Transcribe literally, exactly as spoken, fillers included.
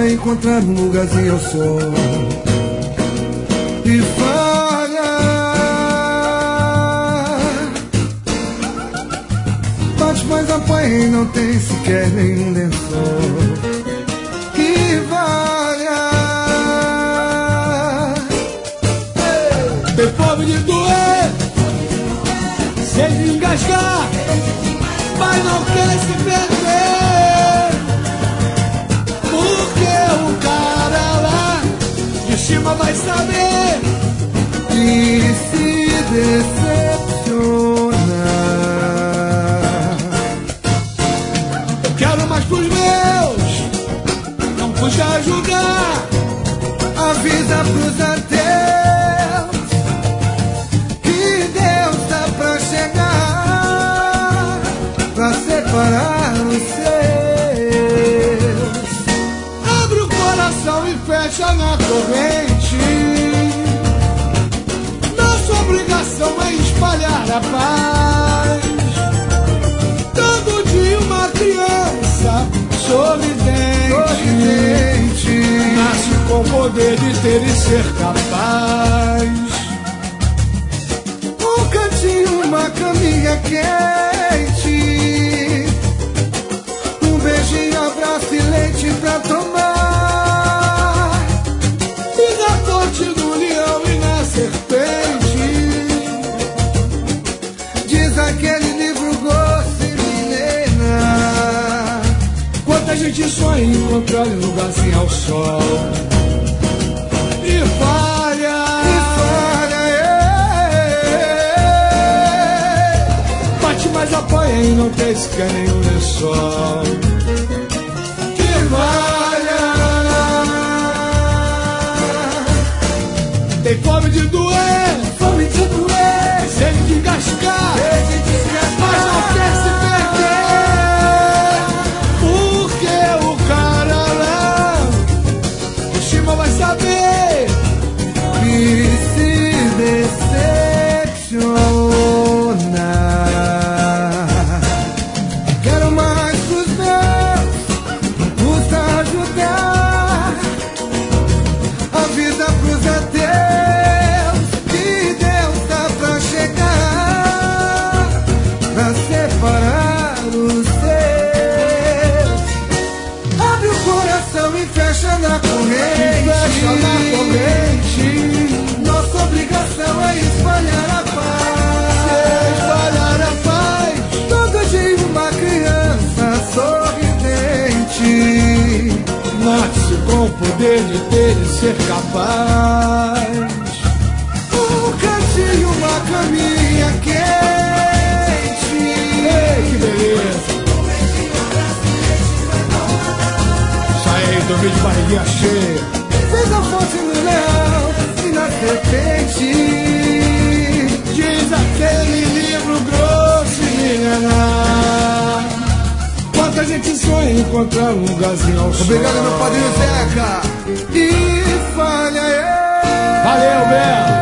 sonha encontrar um lugarzinho ao sol. E falha, bate, mas apanha e não tem sequer nenhum lençol. Que valha, tem fome de doer, sem de engasgar, mas não quer se perder, porque o cara lá de cima vai saber e se decepcionar. Eu quero mais pros meus, não custa ajudar. Avisa pros ateus que Deus tá pra chegar, pra separar os seus. Abre o coração e fecha na corrente. Nossa obrigação é espalhar a paz. Todo dia uma criança sorridente, sorridente nasce com o poder de ter e ser capaz. Um cantinho, uma caminha quente, um beijinho, abraço e leite pra tomar. E na corte do leão e na serpente, diz aquele livro Gosto e Milena. quanta gente sonha em encontrar um lugarzinho ao sol. E falha, E falha, é. bate, mas apanha e não tem sequer nenhum lençol. Que falha, tem fome de doer, Fome de doer, sede de engasgar, sede de mas não quer se perder, porque o cara lá de cima vai saber e se decepcionar. Quero mais pros meus, não custa ajudar. Avisa pros ateus que Deus tá pra chegar, pra separar os seus. Abre o coração e fecha na corrente, fecha na corrente. Nossa obrigação é espalhar a paz, Espalhar a paz. todo dia uma criança sorridente, Nasce com o poder de ter e ser capaz. um cantinho, uma caminha quente. Ei, que beleza! Sai aí, dormir de barriguinha cheia. Fez a fonte no leão e na serpente, Diz aquele livro grosso e milenar. Quanta gente sonha em encontrar um lugarzinho ao sol. obrigado meu padrinho Zeca. E falha, é. Valeu, Bel!